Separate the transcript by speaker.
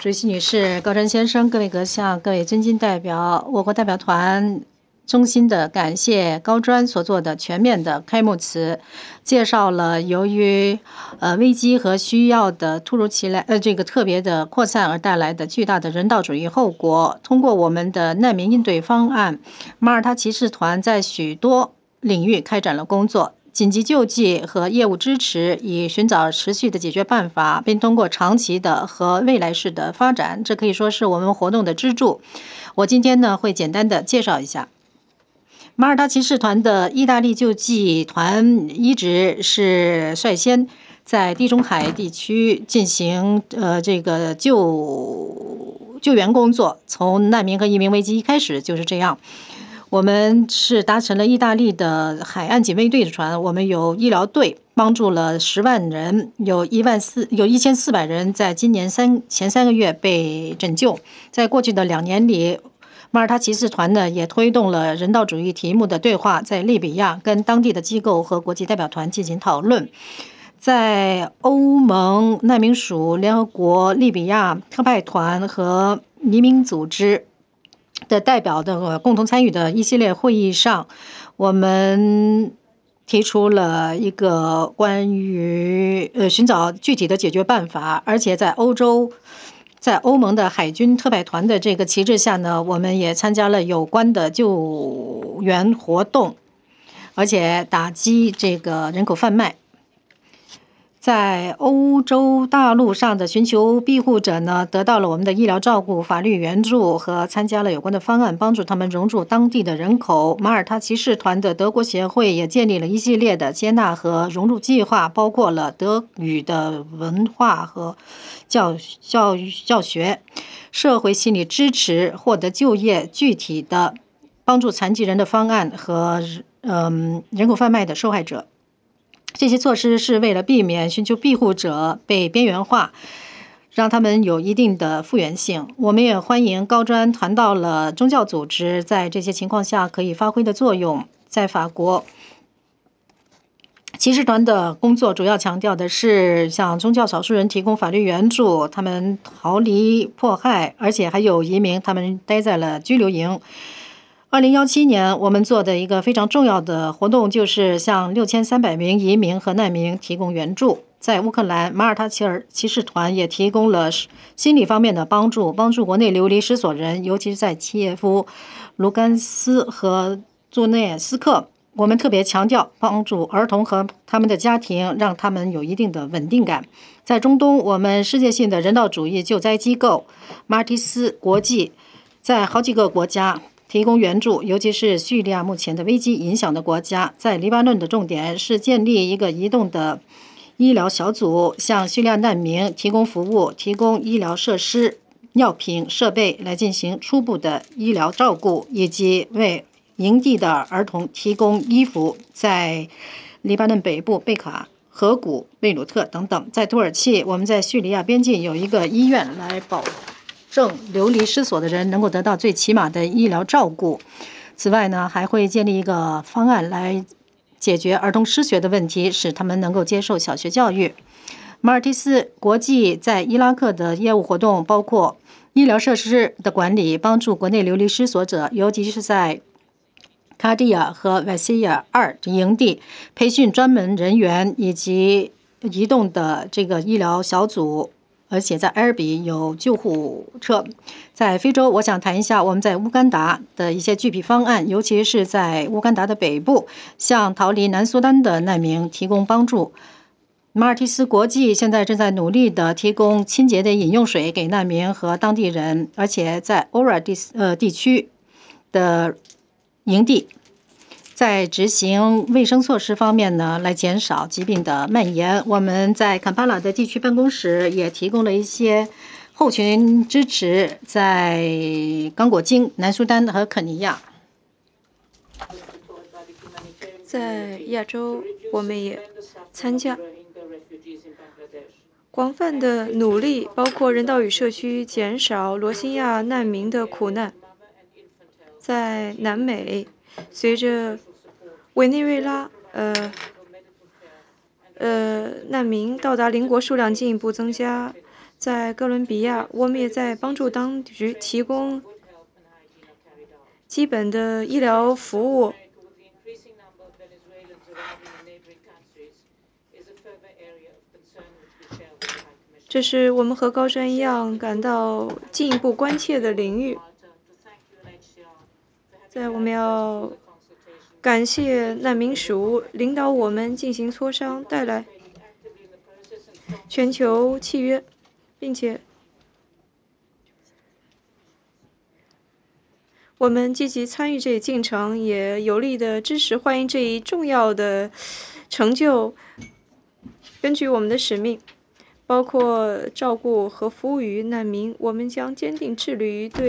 Speaker 1: 主席女士、高瞻先生、各位阁下、各位尊敬代表，我国代表团衷心的感谢高专所做的全面的开幕词，介绍了由于危机和需要的突如其来这个特别的扩散而带来的巨大的人道主义后果。通过我们的难民应对方案，马耳他骑士团在许多领域开展了工作。紧急救济和业务支持，以寻找持续的解决办法，并通过长期的和未来式的发展，这可以说是我们活动的支柱。我今天呢会简单的介绍一下。马耳他骑士团的意大利救济团一直是率先在地中海地区进行救援工作，从难民和移民危机一开始就是这样。我们是搭乘了意大利的海岸警卫队的船，我们有医疗队，帮助了10万人，有1400人在今年前3个月被拯救。在过去的2年里，马耳他骑士团呢也推动了人道主义题目的对话，在利比亚跟当地的机构和国际代表团进行讨论。在欧盟难民署、联合国利比亚特派团和移民组织的代表的共同参与的一系列会议上，我们提出了一个关于寻找具体的解决办法，而且在欧盟的海军特派团的这个旗帜下呢，我们也参加了有关的救援活动，而且打击这个人口贩卖。在欧洲大陆上的寻求庇护者呢，得到了我们的医疗照顾、法律援助和参加了有关的方案，帮助他们融入当地的人口。马耳他骑士团的德国协会也建立了一系列的接纳和融入计划，包括了德语的文化和教学、社会心理支持、获得就业、具体的帮助残疾人的方案和人口贩卖的受害者。这些措施是为了避免寻求庇护者被边缘化，让他们有一定的复原性。我们也欢迎高专谈到了宗教组织在这些情况下可以发挥的作用。在法国，骑士团的工作主要强调的是向宗教少数人提供法律援助，他们逃离迫害，而且还有移民，他们待在了拘留营。2017年，我们做的一个非常重要的活动，就是向6300名移民和难民提供援助。在乌克兰，马耳他骑士团也提供了心理方面的帮助，帮助国内流离失所人，尤其是在基耶夫、卢甘斯和顿涅斯克。我们特别强调帮助儿童和他们的家庭，让他们有一定的稳定感。在中东，我们世界性的人道主义救灾机构马尔蒂斯国际在好几个国家提供援助，尤其是叙利亚目前的危机影响的国家。在黎巴嫩的重点是建立一个移动的医疗小组，向叙利亚难民提供服务，提供医疗设施、药品、设备来进行初步的医疗照顾，以及为营地的儿童提供衣服。在黎巴嫩北部贝卡、河谷、贝鲁特等等。在土耳其，我们在叙利亚边境有一个医院来保证流离失所的人能够得到最起码的医疗照顾。此外呢，还会建立一个方案来解决儿童失学的问题，使他们能够接受小学教育。马尔蒂斯国际在伊拉克的业务活动包括医疗设施的管理，帮助国内流离失所者，尤其是在卡地亚和瓦西亚2营地培训专门人员以及移动的这个医疗小组，而且在埃尔比有救护车。在非洲，我想谈一下我们在乌干达的一些具体方案，尤其是在乌干达的北部，向逃离南苏丹的难民提供帮助。马尔蒂斯国际现在正在努力地提供清洁的饮用水给难民和当地人，而且在欧尔地区的营地，在执行卫生措施方面呢，来减少疾病的蔓延。我们在坎巴拉的地区办公室也提供了一些后勤支持，在刚果金、南苏丹和肯尼亚。
Speaker 2: 在亚洲，我们也参加广泛的努力，包括人道与社区减少罗兴亚难民的苦难。在南美，随着委内瑞拉难民到达邻国数量进一步增加， 在哥伦比亚，我们也在帮助当局提供基本的医疗服务。这是我们和高山一样感到进一步关切的领域。我们要感谢难民署领导我们进行磋商，带来全球契约，并且我们积极参与这一进程，也有力的支持欢迎这一重要的成就。根据我们的使命，包括照顾和服务于难民，我们将坚定致力于对